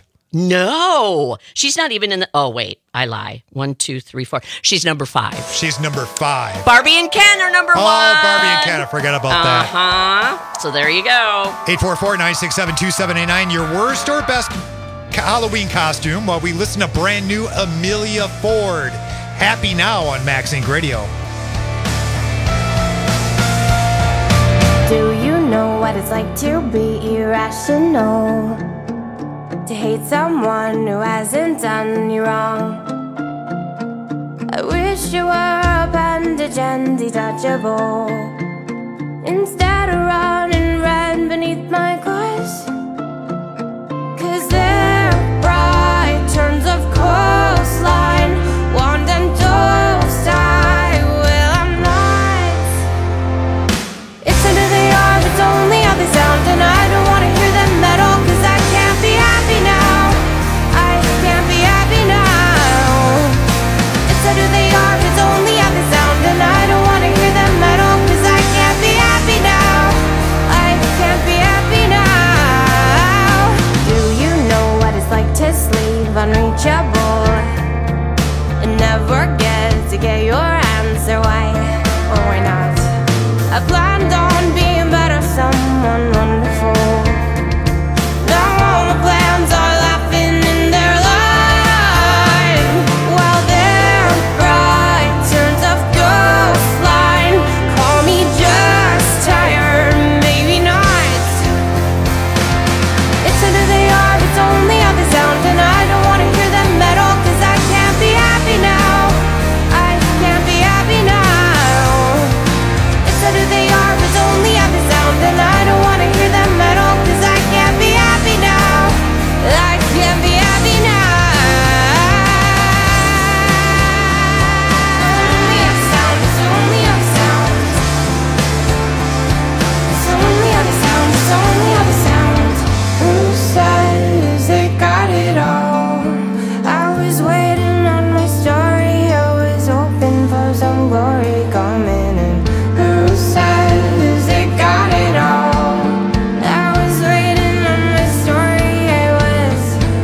No. She's not even in the... Oh, wait. I lie. One, two, three, four. She's number five. She's number five. Barbie and Ken are number oh, one. Oh, Barbie and Ken. I forgot about that. Uh-huh. So there you go. eight four four, nine six seven, two seven eight nine. Your worst or best ca- Halloween costume while we listen to brand new Amelia Ford. Happy Now on MaxInc Radio. Do you know what it's like to be irrational? To hate someone who hasn't done you wrong? I wish you were a appendage and detachable, instead of running red beneath my clothes. Cause they're bright turns of coastline, wand and dove style. Well, I'm not. It's under the arm, it's only how they sound, and I don't wanna hear them at all. Cause I can't be happy now, I can't be happy now. It's under the arm, it's only how they sound, and I don't wanna hear them at all. Cause I can't be happy now, I can't be happy now. Do you know what it's like to sleep unreachable and never get to get your answer? Why or why not? I planned on being better, someone wonderful. Now all my plans are laughing in their light. While they're bright turns of ghostline. Call me just tired, maybe not. It's under the arm, it's only how they sound, and I don't wanna hear them at all. Cause I can't be happy now, I can't be happy now. It's under the arm, it's only how they sound, and I don't wanna hear them at all. Cause I can't be happy now, I can't be happy now. Only how they sound, it's only how they sound. It's only how they sound, it's only how they sound. Who says they got it all? I was waiting on my story, I was hoping for some glory coming in. Who says they got it all? I was waiting on my story, I was.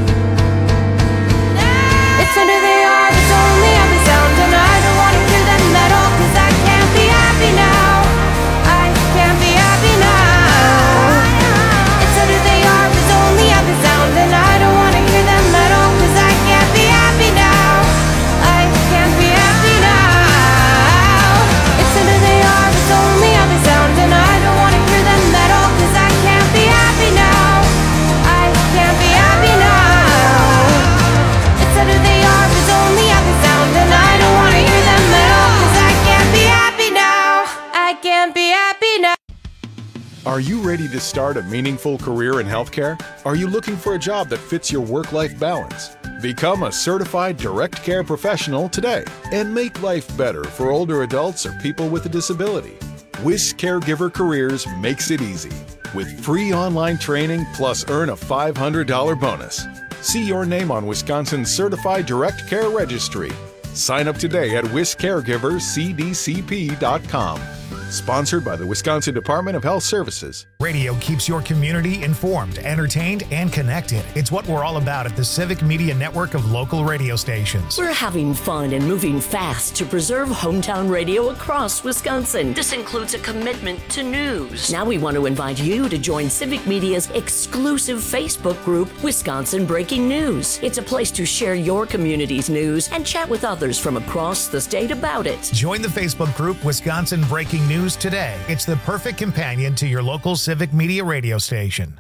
It's under the arm, it's only how they sound, and I don't wanna hear them at all. Cause I can't be happy now, I can't be happy now. It's under the arm, it's only how they sound, and I don't wanna hear them at all. Cause I can't be happy now, I can't be happy now. It's under the arm, it's only how they sound, and I don't wanna hear them at all. Cause I can't be happy now, I can't be happy now. It's under the arm, it's only how they sound, and I don't wanna hear them at all. Cause I can't be happy now, I can't be happy now. Are you ready to start a meaningful career in healthcare? Are you looking for a job that fits your work-life balance? Become a certified direct care professional today and make life better for older adults or people with a disability. Wish Caregiver Careers makes it easy with free online training plus earn a five hundred dollars bonus. See your name on Wisconsin's Certified Direct Care Registry. Sign up today at wish caregivers c d c p dot com. Sponsored by the Wisconsin Department of Health Services. Radio keeps your community informed, entertained, and connected. It's what we're all about at the Civic Media Network of local radio stations. We're having fun and moving fast to preserve hometown radio across Wisconsin. This includes a commitment to news. Now we want to invite you to join Civic Media's exclusive Facebook group, Wisconsin Breaking News. It's a place to share your community's news and chat with others from across the state about it. Join the Facebook group Wisconsin Breaking News today. It's the perfect companion to your local Civic Media radio station.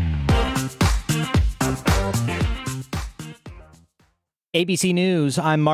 A B C News, I'm Mark.